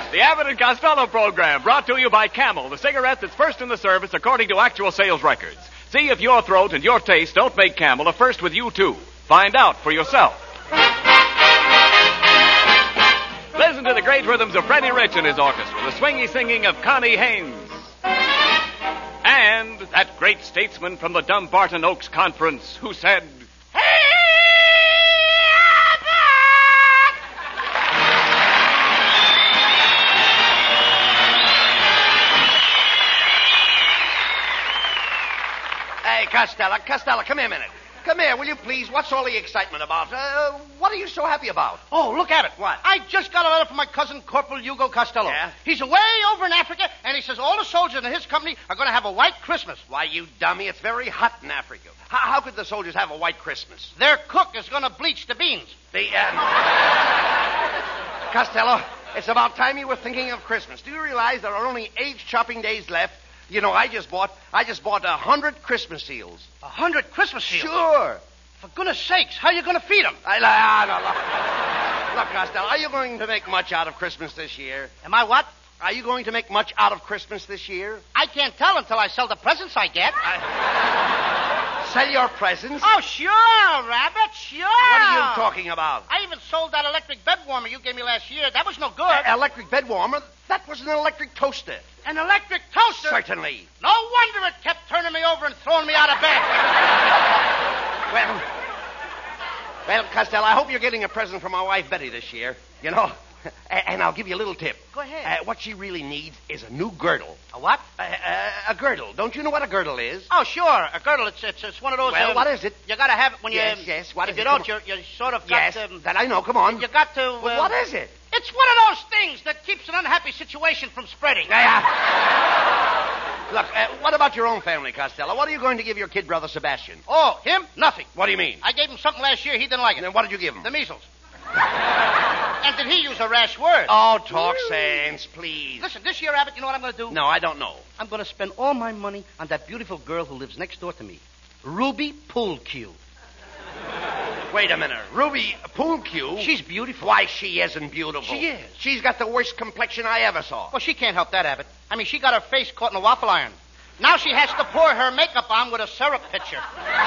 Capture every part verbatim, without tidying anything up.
The Abbott and Costello program, brought to you by Camel, the cigarette that's first in the service according to actual sales records. See if your throat and your taste don't make Camel a first with you, too. Find out for yourself. Listen to the great rhythms of Freddie Rich and his orchestra, the swingy singing of Connie Haynes. And that great statesman from the Dumbarton Oaks Conference who said, "Hey, Hey, Costello, Costello, come here a minute. Come here, will you please? What's all the excitement about? Uh, what are you so happy about? Oh, look at it. What? I just got a letter from my cousin, Corporal Hugo Costello. Yeah? He's away over in Africa, and he says all the soldiers in his company are going to have a white Christmas. Why, you dummy, it's very hot in Africa. How, how could the soldiers have a white Christmas? Their cook is going to bleach the beans. The, uh... Costello, it's about time you were thinking of Christmas. Do you realize there are only eight shopping days left? You know, I just bought, I just bought a hundred Christmas seals. A hundred Christmas seals? Sure. For goodness sakes, how are you going to feed them? I, I, no, look, look, Costello, are you going to make much out of Christmas this year? Am I what? Are you going to make much out of Christmas this year? I can't tell until I sell the presents I get. I... Sell your presents? Oh, sure, Rabbit, sure. What are you talking about? I even sold that electric bed warmer you gave me last year. That was no good. Uh, electric bed warmer? That was an electric toaster. An electric toaster? Certainly. No wonder it kept turning me over and throwing me out of bed. Well, well, Costello, I hope you're getting a present from my wife, Betty, this year. You know, and I'll give you a little tip. Go ahead. Uh, what she really needs is a new girdle. A what? Uh, uh, a girdle. Don't you know what a girdle is? Oh, sure. A girdle. It's it's, it's one of those... Well, um, what is it? You got to have it when Yes, you... yes, what if is you it? don't, Come you're, you're sort of got... Yes, Um, that I know. Come on. you got to... Uh, Well, what is it? It's one of those things that keeps an unhappy situation from spreading. Yeah. Look, uh, what about your own family, Costello? What are you going to give your kid brother Sebastian? Oh, him? Nothing. What do you mean? I gave him something last year. He didn't like it. And then what did you give him? The measles. And did he use a rash word? Oh, talk sense, please. Listen, this year, Abbott, you know what I'm going to do? No, I don't know. I'm going to spend all my money on that beautiful girl who lives next door to me. Ruby Poolcue. Wait a minute. Ruby Poolcue? She's beautiful. Why, she isn't beautiful. She is. She's got the worst complexion I ever saw. Well, she can't help that, Abbott. I mean, she got her face caught in a waffle iron. Now she has to pour her makeup on with a syrup pitcher.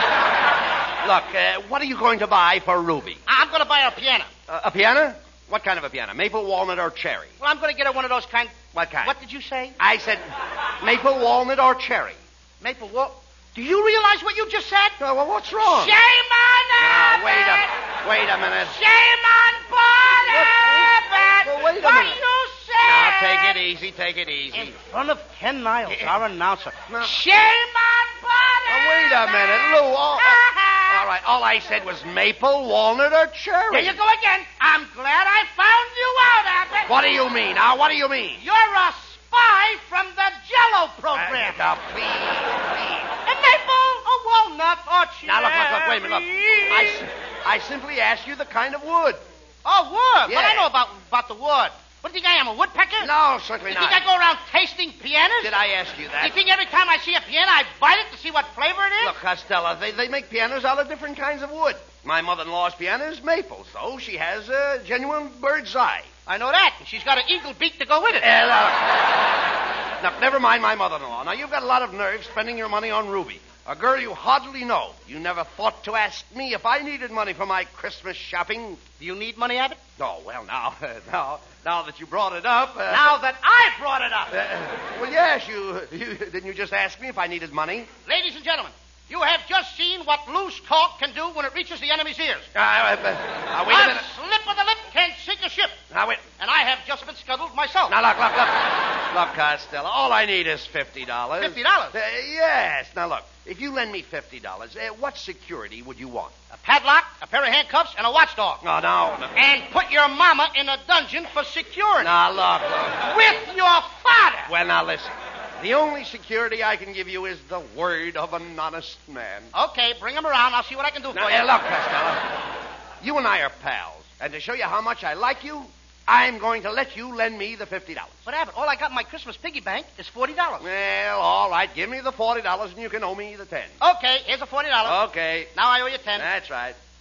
Look, uh, what are you going to buy for Ruby? I'm going to buy her a piano. Uh, a piano? What kind of a piano? Maple, walnut, or cherry? Well, I'm going to get her one of those kind... What kind? What did you say? I said maple, walnut, or cherry. Maple what? Do you realize what you just said? Oh, well, what's wrong? Shame on Now, Abbott! wait a, wait a minute. Shame on Paul Abbott! Well, wait a what minute. you said? Now, take it easy, take it easy. In front of Ken Niles, Yeah. our announcer. No. Shame on Paul Now, wait a minute, Lou. All, all right, all I said was maple, walnut, or cherry. There you go again. I'm glad I found you out, Abbott. What do you mean? Now, what do you mean? You're a spy from the Jello program. Uh, now, please, please. A maple, a walnut, or cherry. Now, look, look, look, wait a minute, look. I, s- I simply asked you the kind of wood. Oh, wood. Yeah. What I know about, about the wood. What do you think I am, a woodpecker? No, certainly You not. think I go around tasting pianos? Did I ask you that? You think every time I see a piano, I bite it to see what flavor it is? Look, Costello, they, they make pianos out of different kinds of wood. My mother-in-law's piano is maple, so she has a genuine bird's eye. I know that. And she's got an eagle beak to go with it. Uh, look. Now, never mind my mother-in-law. Now, you've got a lot of nerve spending your money on Ruby, a girl you hardly know. You never thought to ask me if I needed money for my Christmas shopping. Do you need money, Abbott? Oh, well, now, now, now that you brought it up... Uh, Now that I brought it up. Uh, well, yes, you, you... Didn't you just ask me if I needed money? Ladies and gentlemen, you have just seen what loose talk can do when it reaches the enemy's ears. Uh, uh, uh, wait a a minute. slip of the lip can sink a ship. Now, wait. And I have just been scuttled myself. Now, look, look, look. Look, Costello, all I need is fifty dollars. fifty dollars? Uh, yes. Now, look, if you lend me fifty dollars, uh, what security would you want? A padlock, a pair of handcuffs, and a watchdog. No, no, no. And put your mama in a dungeon for security. Now, look, look. With your father. Well, now, listen. The only security I can give you is the word of an honest man. Okay, bring him around. I'll see what I can do Now, for uh, you. look, Costello, you and I are pals. And to show you how much I like you, I'm going to let you lend me the fifty dollars. But, Abbott, all I got in my Christmas piggy bank is forty dollars. Well, all right. Give me the forty dollars and you can owe me the ten. Okay, here's a forty dollars. Okay. Now I owe you ten. That's right.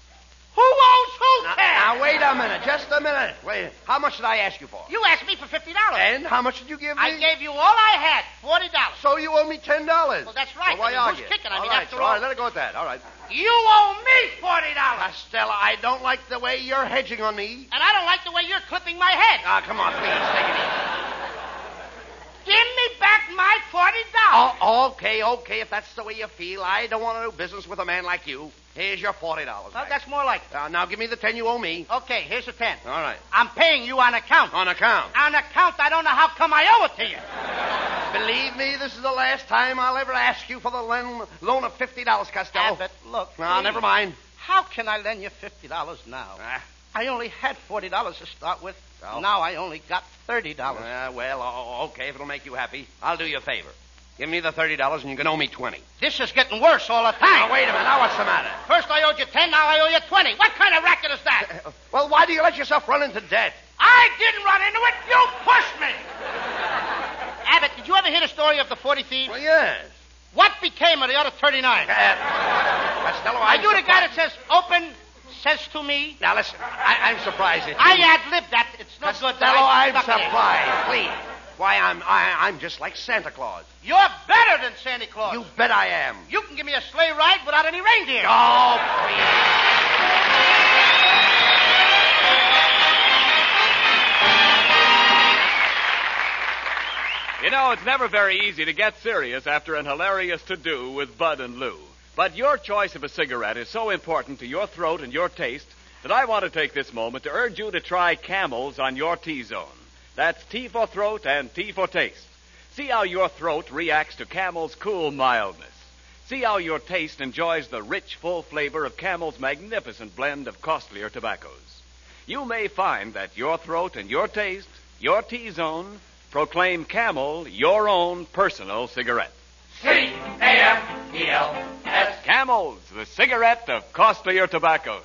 Who owes who Now, ten? now, wait a minute. Just a minute. Wait. How much did I ask you for? You asked me for fifty dollars. And how much did you give me? I gave you all I had, forty dollars. So you owe me ten dollars. Well, that's right. Well, why I mean, argue? who's kicking? I all mean, right, after so, all- all right, let it go at that. All right. You owe me forty dollars. Costello, I don't like the way you're hedging on me. And I don't like the way you're clipping my head. Ah, come on, please, take it easy. Give me back my forty dollars. Oh, okay, okay, if that's the way you feel. I don't want to do business with a man like you. Here's your forty dollars. Well, that's more like it. Uh, now give me the ten you owe me. Okay, here's the ten. All right. I'm paying you on account. On account. On account, I don't know how come I owe it to you. Believe me, this is the last time I'll ever ask you for the loan, loan of fifty dollars, Costello. Abbott, look. No, please. never mind. How can I lend you fifty dollars now? Ah. I only had forty dollars to start with. Well. Now I only got thirty dollars. Uh, well, o- okay, if it'll make you happy, I'll do you a favor. Give me the thirty dollars and you can owe me twenty. This is getting worse all the time. Now, wait a minute. Now, what's the matter? First I owed you ten, now I owe you twenty. What kind of racket is that? Uh, well, why do you let yourself run into debt? I didn't run into it. You pushed me. Abbott, did you ever hear the story of the forty thieves? Well, yes. What became of the other thirty-nine? Uh, Costello, Are I'm you the guy that surprised. says open says to me? Now, listen, I, I'm surprised at you. I ad-libbed that. It's no Costello, good. but I I'm stuck it in. surprised. Please. Why, I'm I, I'm just like Santa Claus. You're better than Santa Claus. You bet I am. You can give me a sleigh ride without any reindeer. Oh, please. You know, it's never very easy to get serious after an hilarious to-do with Bud and Lou. But your choice of a cigarette is so important to your throat and your taste that I want to take this moment to urge you to try Camels on your T-zone. That's T for throat and T for taste. See how your throat reacts to Camel's cool mildness. See how your taste enjoys the rich, full flavor of Camel's magnificent blend of costlier tobaccos. You may find that your throat and your taste, your T-zone, proclaim Camel your own personal cigarette. C A M E L S. Camels, the cigarette of costlier tobaccos.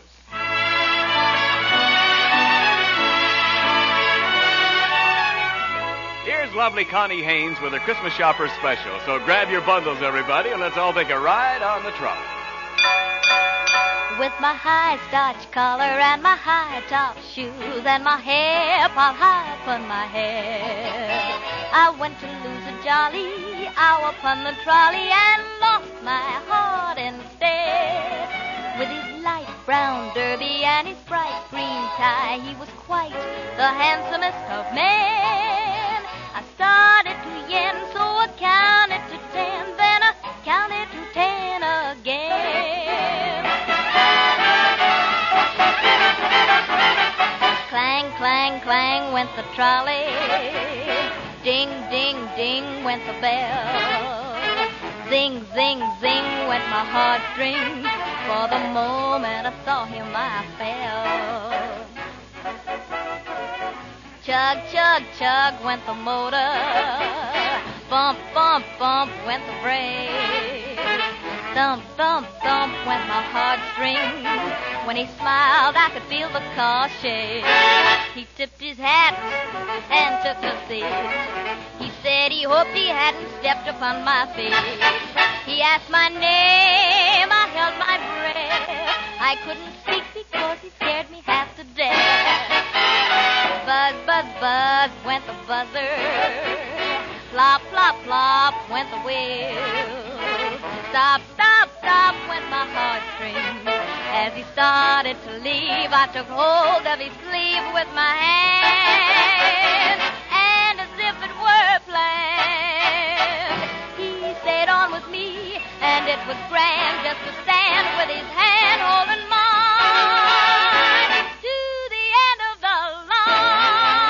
Here's lovely Connie Haynes with her Christmas Shopper special. So grab your bundles, everybody, and let's all take a ride on the trolley. With my high starch collar and my high top shoes and my hair piled high upon my head, I went to lose a jolly hour upon the trolley and lost my heart instead. With his light brown derby and his bright green tie, he was quite the handsomest of men. I started to yen, so I counted to ten, then I counted to ten again. Clang, clang, clang went the trolley. Ding, ding, ding went the bell. Zing, zing, zing went my heartstrings. For the moment I saw him, I fell. Chug, chug, chug went the motor. Bump, bump, bump went the brakes. Thump, thump, thump went my heartstrings. When he smiled, I could feel the car shake. He tipped his hat and took a seat. He said he hoped he hadn't stepped upon my feet. He asked my name, I held my breath. I couldn't speak because he scared me half to death. Buzz, buzz, buzz went the buzzer. Plop, plop, plop went the wheel. Stop, stop, stop went my heartstrings. As he started to leave, I took hold of his sleeve with my hand, and as if it were planned, he stayed on with me, and it was grand just to stand with his hand holding mine to the end of the line.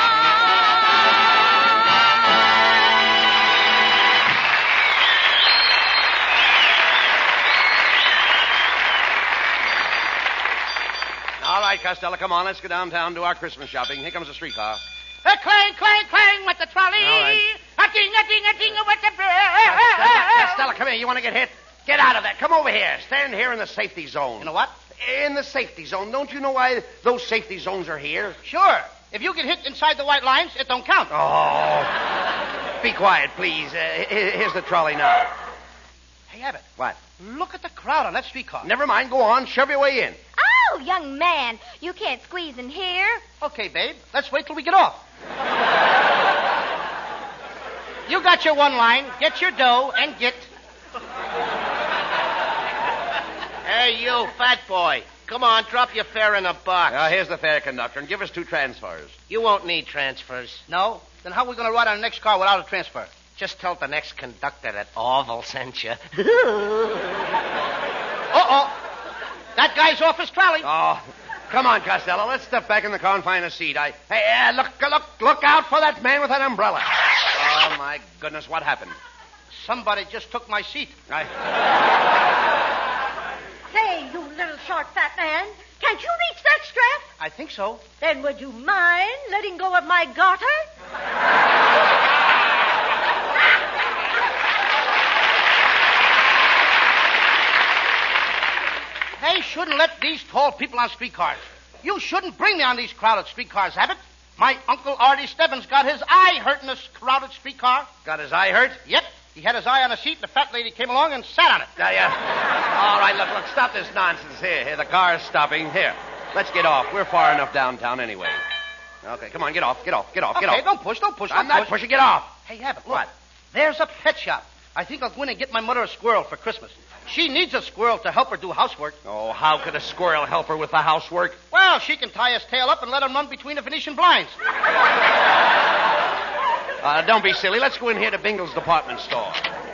All right, Costello, come on. Let's go downtown and do our Christmas shopping. Here comes the streetcar. A clang, clang, clang went the trolley. All right. A ding, a ding, a ding went the Costello, Costello, come here. You want to get hit? Get out of there. Come over here. Stand here in the safety zone. You know what? In the safety zone. Don't you know why those safety zones are here? Sure. If you get hit inside the white lines, it don't count. Oh. Be quiet, please. Uh, here- here's the trolley now. Hey, Abbott, What? look at the crowd on that streetcar. Never mind. Go on. Shove your way in. Oh, Oh, young man, you can't squeeze in here. Okay, babe. Let's wait till we get off. You got your one line. Get your dough and get... Hey, you, fat boy. Come on, drop your fare in a box. Uh, here's the fare, conductor, and give us two transfers. You won't need transfers. No? Then how are we going to ride on the next car without a transfer? Just tell the next conductor that Orville sent you. Uh-oh. That guy's off his trolley. Oh, come on, Costello. Let's step back in the car and find a seat. I... Hey, uh, look, look, look out for that man with that umbrella. Oh, my goodness, what happened? Somebody just took my seat. I... Say, you little short fat man, can't you reach that strap? I think so. Then would you mind letting go of my garter? They shouldn't let these tall people on streetcars. You shouldn't bring me on these crowded streetcars, Abbott. My Uncle Artie Stebbins got his eye hurt in this crowded streetcar. Got his eye hurt? Yep. He had his eye on a seat, and the fat lady came along and sat on it. Uh, yeah. All right, look, look, stop this nonsense. Here, here, the car's stopping. Here, let's get off. We're far enough downtown anyway. Okay, come on, get off, get off, get off, Okay, get off. don't push, don't push, don't I'm not push. pushing, get off. Hey, Abbott, look. What? There's a pet shop. I think I'll go in and get my mother a squirrel for Christmas. She needs a squirrel to help her do housework. Oh, how could a squirrel help her with the housework? Well, she can tie his tail up and let him run between the Venetian blinds. Uh, don't be silly. Let's go in here to Bingle's department store.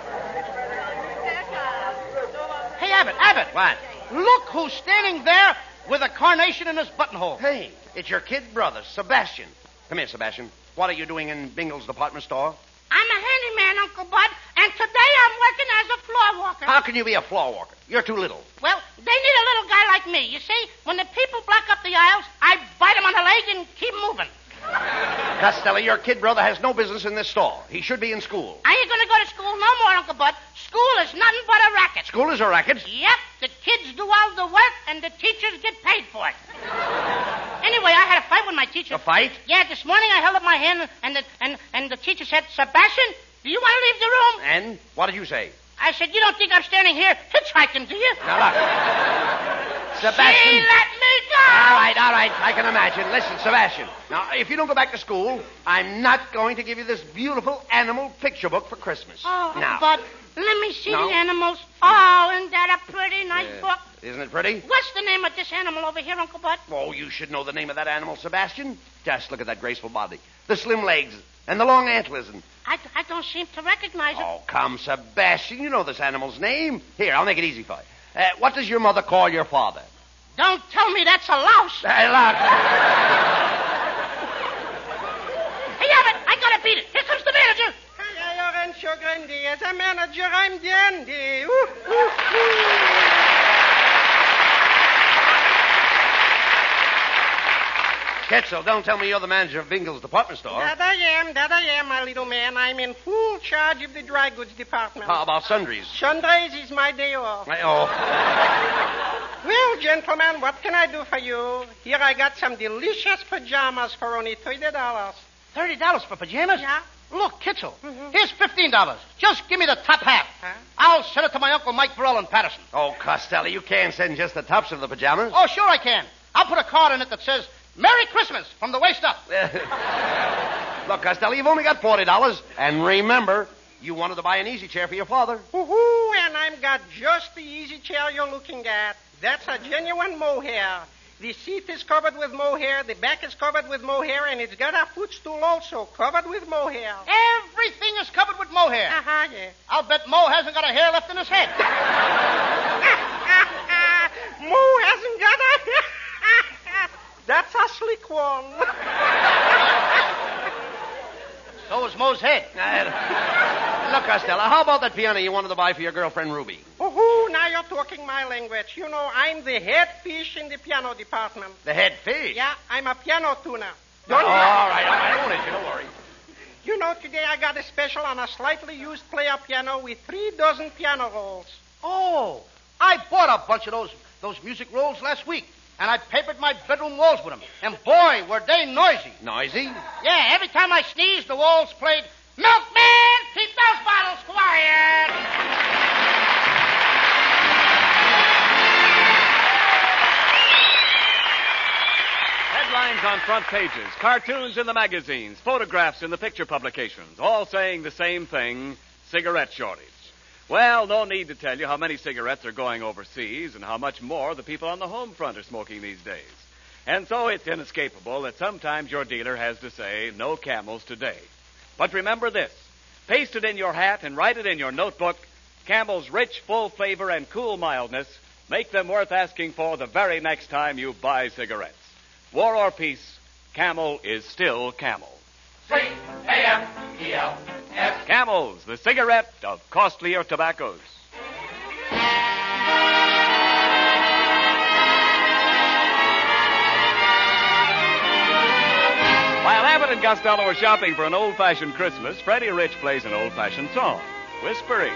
Hey, Abbott, Abbott. What? Look who's standing there with a carnation in his buttonhole. Hey, it's your kid brother, Sebastian. Come here, Sebastian. What are you doing in Bingle's department store? I'm a handyman, Uncle Bud, and today I'm working as a floor walker. How can you be a floor walker? You're too little. Well, they need a little guy like me. You see, when the people block up the aisles, I bite them on the leg and keep moving. Costello, your kid brother has no business in this store. He should be in school. I ain't going to go to school no more, Uncle Bud. School is nothing but a racket. School is a racket? Yep, the kids do all the work, and the teachers get paid for it. Anyway, I had a fight with my teacher. A fight? Yeah, this morning I held up my hand, and the, and, and the teacher said, Sebastian, do you want to leave the room? And what did you say? I said, you don't think I'm standing here hitchhiking, do you? Now, look. Sebastian. She let me go! All right, all right. I can imagine. Listen, Sebastian. Now, if you don't go back to school, I'm not going to give you this beautiful animal picture book for Christmas. Oh, now. but let me see No. the animals. Oh, isn't that a pretty nice Uh, book? Isn't it pretty? What's the name of this animal over here, Uncle Bud? Oh, you should know the name of that animal, Sebastian. Just look at that graceful body, the slim legs, and the long antlers. And I, I don't seem to recognize it. oh, come, Sebastian. You know this animal's name. Here, I'll make it easy for you. Uh, what does your mother call your father? Don't tell me that's a louse. Hey, look. Hey, Abbott, I gotta beat it. Here comes the manager. Hiya, Lorenzo Grandi. As a manager, I'm dandy. Ooh, ooh, ooh. Ketzel, don't tell me you're the manager of Bingle's department store. That I am, that I am, my little man. I'm in full charge of the dry goods department. How about sundries? Sundays is my day off. Oh. Well, gentlemen, what can I do for you? Here I got some delicious pajamas for only thirty dollars. Thirty dollars for pajamas? Yeah. Look, Kitzel, Mhm. here's fifteen dollars. Just give me the top half. Huh? I'll send it to my Uncle Mike Burrell in Patterson. Oh, Costello, you can't send just the tops of the pajamas. Oh, sure I can. I'll put a card in it that says, Merry Christmas from the waist up. Look, Costello, you've only got forty dollars. And remember, you wanted to buy an easy chair for your father. Woohoo, and I've got just the easy chair you're looking at. That's a genuine mohair. The seat is covered with mohair, the back is covered with mohair, and it's got a footstool also covered with mohair. Everything is covered with mohair. Uh-huh, yeah. I'll bet Mo hasn't got a hair left in his head. Mo hasn't got a... That's a slick one. So is Mo's head. Uh, look, Costello, how about that piano you wanted to buy for your girlfriend, Ruby? Woohoo, now you're talking my language. You know, I'm the head fish in the piano department. The head fish? Yeah, I'm a piano tuner. Oh, Don't all right, all right. I won't issue, don't worry. You know, today I got a special on a slightly used player piano with three dozen piano rolls. Oh, I bought a bunch of those those music rolls last week, and I papered my bedroom walls with them. And boy, were they noisy. Noisy? Yeah, every time I sneezed, the walls played, Milkman, keep those bottles quiet. on front pages, cartoons in the magazines, photographs in the picture publications, all saying the same thing, cigarette shortage. Well, no need to tell you how many cigarettes are going overseas and how much more the people on the home front are smoking these days. And so it's inescapable that sometimes your dealer has to say, no Camels today. But remember this, paste it in your hat and write it in your notebook, Camel's rich, full flavor and cool mildness make them worth asking for the very next time you buy cigarettes. War or peace, Camel is still Camel. C A M E L S. Camels, the cigarette of costlier tobaccos. While Abbott and Costello are shopping for an old-fashioned Christmas, Freddie Rich plays an old-fashioned song, Whispering.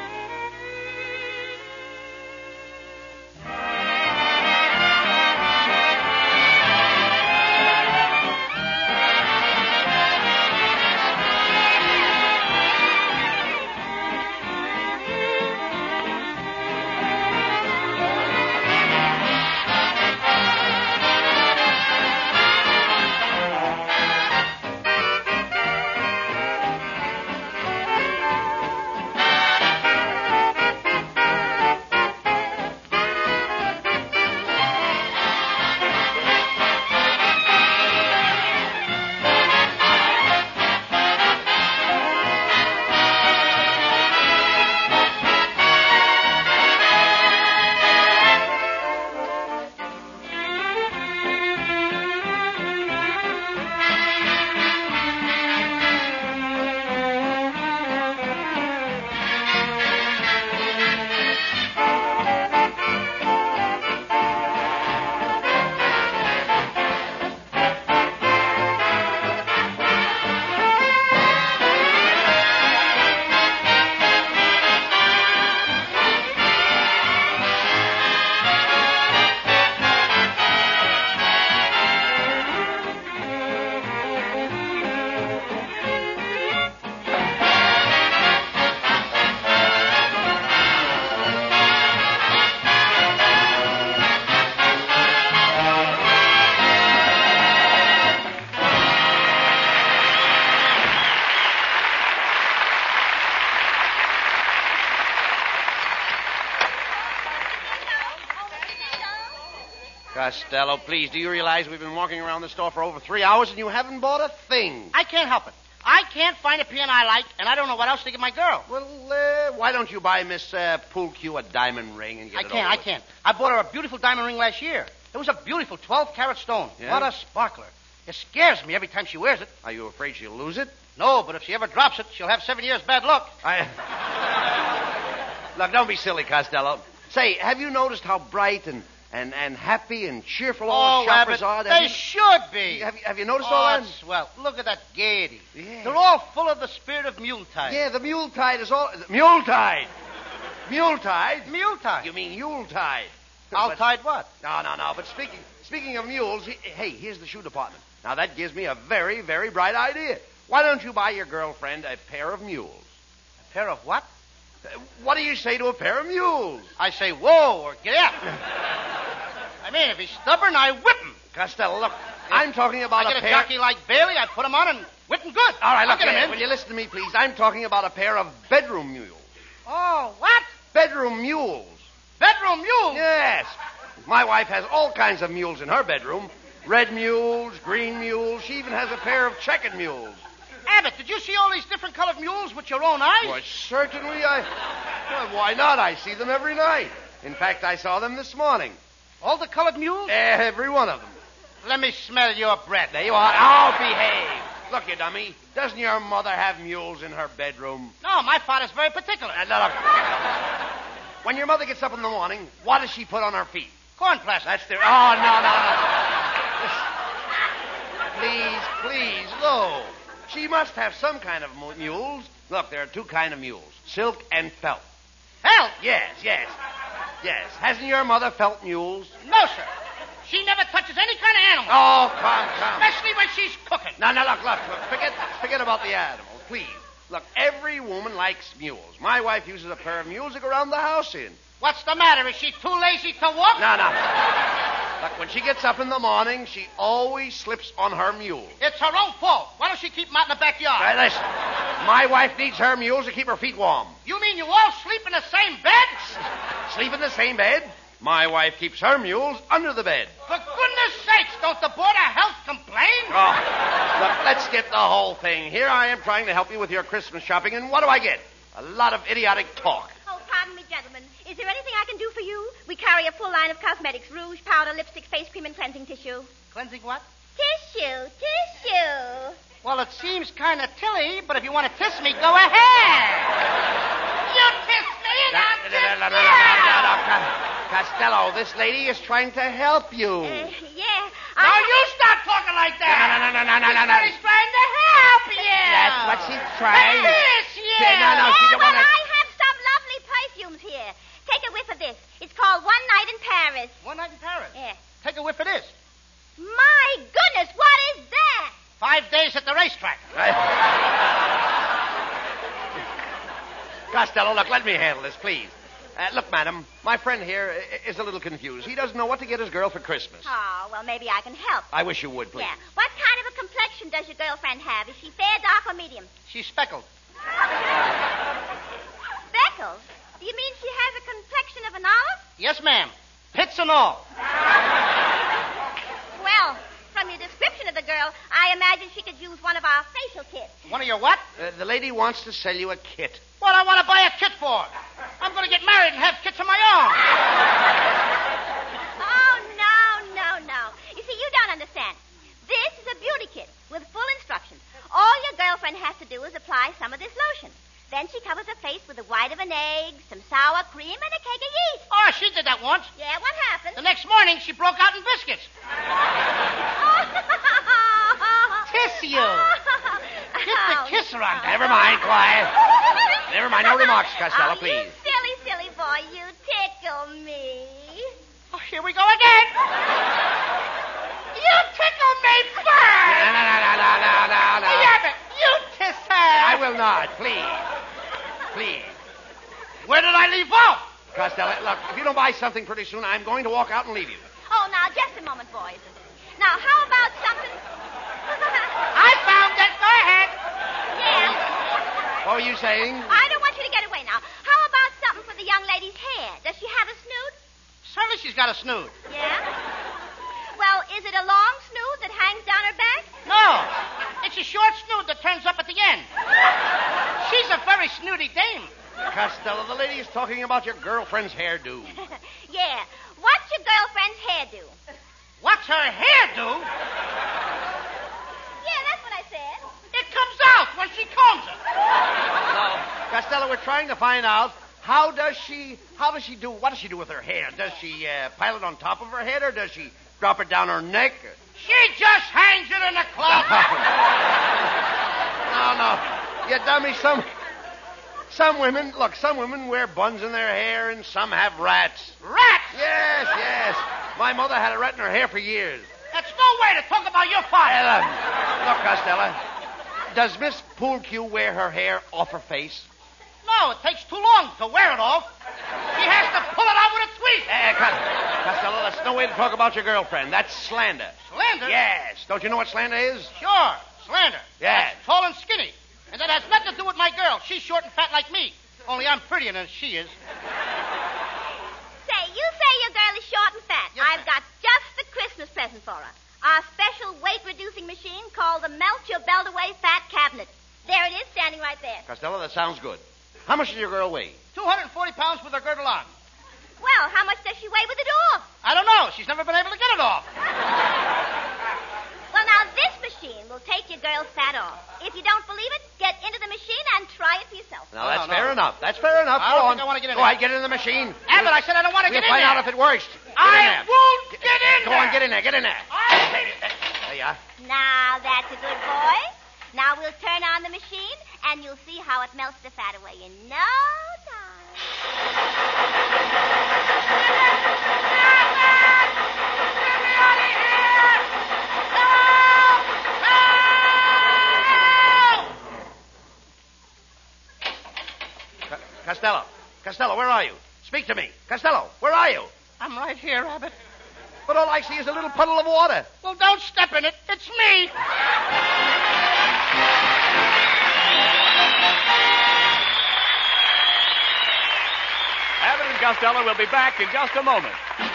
Costello, please, do you realize we've been walking around the store for over three hours and you haven't bought a thing? I can't help it. I can't find a piano I like, and I don't know what else to give my girl. Well, uh, why don't you buy Miss uh, Poolcue a diamond ring and get I it can't, over I with? can't. I bought her a beautiful diamond ring last year. It was a beautiful twelve-carat stone. Yeah? What a sparkler. It scares me every time she wears it. Are you afraid she'll lose it? No, but if she ever drops it, she'll have seven years bad luck. I... Look, don't be silly, Costello. Say, have you noticed how bright and, and, and happy and cheerful all Oh, the shoppers Abbott, are? they should be. Have you, have you noticed oh, all that? swell. Look at that gaiety. Yeah. They're all full of the spirit of Yuletide. Yeah, the Muletide is all... Muletide! Muletide? Muletide. You mean Yuletide. I'll But- tide what? No, no, no. But speaking speaking of mules, he, hey, here's the shoe department. Now, that gives me a very, very bright idea. Why don't you buy your girlfriend a pair of mules? A pair of what? Uh, what do you say to a pair of mules? I say, whoa, or get out. I mean, if he's stubborn, I whip him. Costello, look, I'm talking about I a get a pair... jockey like Bailey, I put him on and whip him good. All right, I'll look, get him uh, in. will you listen to me, please? I'm talking about a pair of bedroom mules. Oh, what? Bedroom mules. Bedroom mule? Yes. My wife has all kinds of mules in her bedroom. Red mules, green mules. She even has a pair of checkered mules. Abbott, did you see all these different colored mules with your own eyes? Why, certainly I... Well, why not? I see them every night. In fact, I saw them this morning. All the colored mules? Every one of them. Let me smell your breath. There you are. Oh, behave. Look, you dummy. Doesn't your mother have mules in her bedroom? No, my father's very particular. Uh, look. When your mother gets up in the morning, what does she put on her feet? Corn plaster. That's the... Oh, no, no, no. Please, please, no. She must have some kind of mu- mules. Look, there are two kind of mules, silk and felt. Felt? Yes, yes, yes. Hasn't your mother felt mules? No, sir. She never touches any kind of animal. Oh, come, come. Especially when she's cooking. No, no, look, look, look. Forget, forget about the animals, please. Look, every woman likes mules. My wife uses a pair of mules to go around the house in. What's the matter? Is she too lazy to walk? No, no. Look, when she gets up in the morning, she always slips on her mule. It's her own fault. Why don't she keep them out in the backyard? Right, listen. My wife needs her mules to keep her feet warm. You mean you all sleep in the same bed? Sleep in the same bed? My wife keeps her mules under the bed. For goodness sakes, don't the Board of Health complain? Oh, look, let's get the whole thing. Here I am trying to help you with your Christmas shopping, and what do I get? A lot of idiotic talk. Oh, pardon me, gentlemen. Is there anything I can do for you? We carry a full line of cosmetics, rouge, powder, lipstick, face cream, and cleansing tissue. Cleansing what? Tissue, tissue. Well, it seems kind of tilly, but if you want to kiss me, go ahead. You kiss me, and I'll kiss you. Costello, this lady is trying to help you. Uh, yeah. Now I... you stop talking like that. No, no, no, no, no, no, no. She's trying to help you. That's what she's trying. Kiss you. No, no, she yeah, don't well, want to... I have some lovely perfumes here. Take a whiff of this. It's called One Night in Paris. One Night in Paris? Yeah. Take a whiff of this. My goodness, what is that? Five days at the racetrack. Costello, look, let me handle this, please. Uh, look, madam, my friend here is a little confused. He doesn't know what to get his girl for Christmas. Oh, well, maybe I can help. I wish you would, please. Yeah. What kind of a complexion does your girlfriend have? Is she fair, dark, or medium? She's speckled. Speckled? Do you mean she has a complexion of an olive? Yes, ma'am. Pits and all. Well, from your description of the girl, I imagine she could use one of our facial kits. One of your what? Uh, the lady wants to sell you a kit. What I want to buy a kit for? I'm going to get married and have kits of my own. Oh, no, no, no. You see, you don't understand. This is a beauty kit with full instructions. All your girlfriend has to do is apply some of this lotion. Then she covers her face with the white of an egg, some sour cream, and a keg of yeast. Oh, she did that once. Yeah, what happened? The next morning, she broke out in biscuits. Kiss you. Get the kisser on. Never mind, quiet. Never mind, no remarks, Costello, oh, please. You silly, silly boy, you tickle me. Oh, here we go again. You tickle me first. No, no, no, no, no, no, no. Yeah, but you kiss her. I will not, please. Please. Where did I leave off? Costello, look, if you don't buy something pretty soon, I'm going to walk out and leave you. Oh, now, just a moment, boys. Now, how about something... I found it. Go ahead. Yeah. What were you saying? I don't want you to get away now. How about something for the young lady's hair? Does she have a snood? Certainly she's got a snood. Yeah? Well, is it a long snood that hangs down her back? No. It's a short snood that turns up at the end. She's a very snooty dame. Costello, the lady is talking about your girlfriend's hairdo. Yeah. What's your girlfriend's hairdo? What's her hairdo? Yeah, that's what I said. It comes out when she combs it. No. Costello, we're trying to find out how does she, how does she do, what does she do with her hair? Does she uh, pile it on top of her head, or does she drop it down her neck? Or... She just hangs it in a club. No, no. You dummy, some, some women, look, some women wear buns in their hair, and some have rats. Rats? Yes, yes. My mother had a rat in her hair for years. That's no way to talk about your father. Well, um, look, Costello, does Miss Poolcue wear her hair off her face? No, it takes too long to wear it off. She has to pull it out with a tweet. Eh, Costello, that's no way to talk about your girlfriend. That's slander. Slander? Yes. Don't you know what slander is? Sure, slander. Yes. That's tall and skinny. And that has nothing to do with my girl. She's short and fat like me. Only I'm prettier than she is. Say, you say your girl is short and fat. Yes, I've got just the Christmas present for her. Our special weight-reducing machine called the Melt Your Belt Away Fat Cabinet. There it is, standing right there. Costello, that sounds good. How much does your girl weigh? two hundred forty pounds with her girdle on. Well, how much does she weigh with it off? I don't know. She's never been able to get it off. Well, now, this machine will take your girl's fat off. If you don't believe it, get into the machine and try it for yourself. Now, Oh, that's no, fair no. enough. That's fair enough. I Go don't on. think I wanna get in Go there. ahead, get in the machine. Abbott, I said I don't want to We'll get in find there. out if it works. Get in I there. won't get in Go there. on, get in there. Get in there. I'll take it. There you are. Now, that's a good boy. Now we'll turn on the machine, and you'll see how it melts the fat away in no time. Co- Costello. Costello, where are you? Speak to me. Costello, where are you? I'm right here, Abbott. but all I see is a little puddle of water. Well, don't step in it. It's me. Abbott and Costello will be back in just a moment.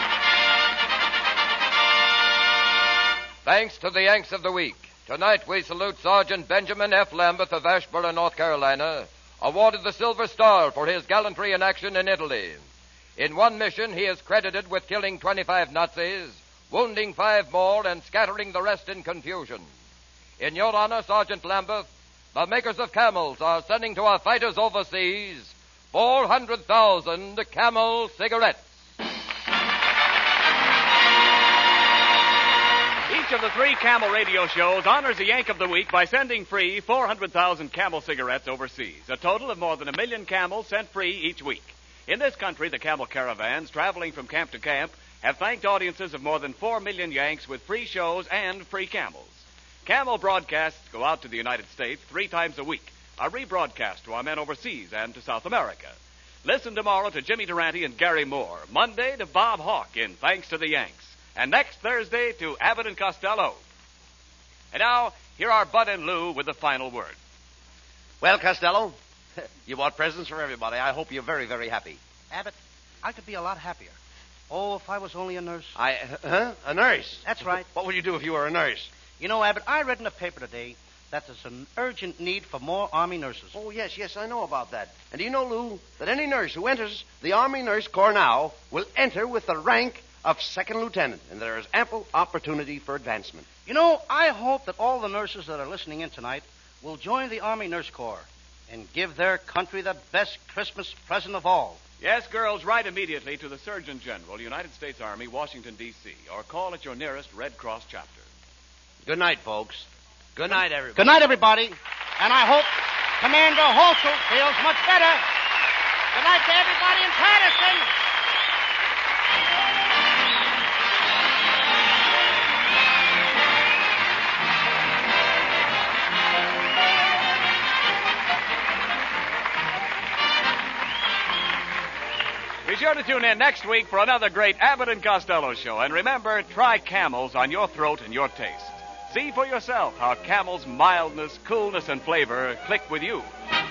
Thanks to the Yanks of the Week. Tonight we salute Sergeant Benjamin F. Lambeth of Ashboro, North Carolina, awarded the Silver Star for his gallantry in action in Italy. In one mission, he is credited with killing twenty-five Nazis, wounding five more, and scattering the rest in confusion. In your honor, Sergeant Lambeth, the makers of Camels are sending to our fighters overseas four hundred thousand Camel cigarettes. Each of the three Camel radio shows honors the Yank of the Week by sending free four hundred thousand Camel cigarettes overseas, a total of more than a million Camels sent free each week. In this country, the Camel caravans traveling from camp to camp have thanked audiences of more than four million Yanks with free shows and free Camels. Camel broadcasts go out to the United States three times a week, a rebroadcast to our men overseas and to South America. Listen tomorrow to Jimmy Durante and Gary Moore, Monday to Bob Hawke in Thanks to the Yanks, and next Thursday to Abbott and Costello. And now, here are Bud and Lou with the final word. Well, Costello, you bought presents for everybody. I hope you're very, very happy. Abbott, I could be a lot happier. Oh, if I was only a nurse. I, huh? A nurse? That's right. What would you do if you were a nurse? You know, Abbott, I read in the paper today that there's an urgent need for more Army nurses. Oh, yes, yes, I know about that. And do you know, Lou, that any nurse who enters the Army Nurse Corps now will enter with the rank of second lieutenant, and there is ample opportunity for advancement. You know, I hope that all the nurses that are listening in tonight will join the Army Nurse Corps and give their country the best Christmas present of all. Yes, girls, write immediately to the Surgeon General, United States Army, Washington, D C, or call at your nearest Red Cross chapter. Good night, folks. Good night, everybody. Good night, everybody. And I hope Commander Holsel feels much better. Good night to everybody in Patterson. Be sure to tune in next week for another great Abbott and Costello show. And remember, try Camels on your throat and your taste. See for yourself how Camel's mildness, coolness, and flavor click with you.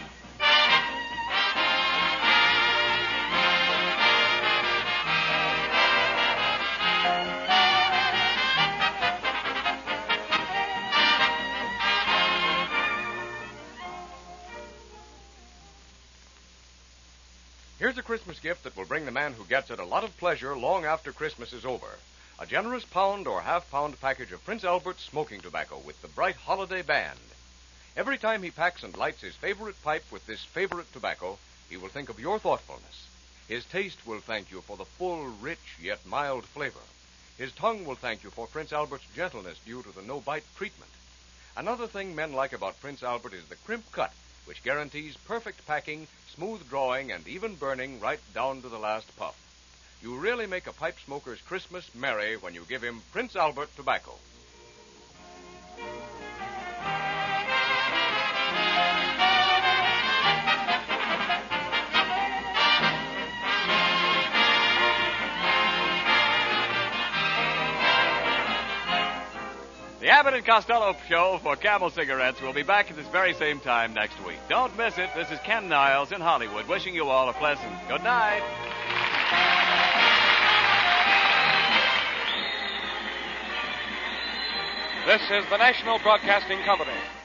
Here's a Christmas gift that will bring the man who gets it a lot of pleasure long after Christmas is over. A generous pound or half-pound package of Prince Albert smoking tobacco with the bright holiday band. Every time he packs and lights his favorite pipe with this favorite tobacco, he will think of your thoughtfulness. His taste will thank you for the full, rich, yet mild flavor. His tongue will thank you for Prince Albert's gentleness due to the no-bite treatment. Another thing men like about Prince Albert is the crimp cut, which guarantees perfect packing, smooth drawing, and even burning right down to the last puff. You really make a pipe smoker's Christmas merry when you give him Prince Albert tobacco. The Abbott and Costello show for Camel Cigarettes will be back at this very same time next week. Don't miss it. This is Ken Niles in Hollywood, wishing you all a pleasant good night. This is the National Broadcasting Company.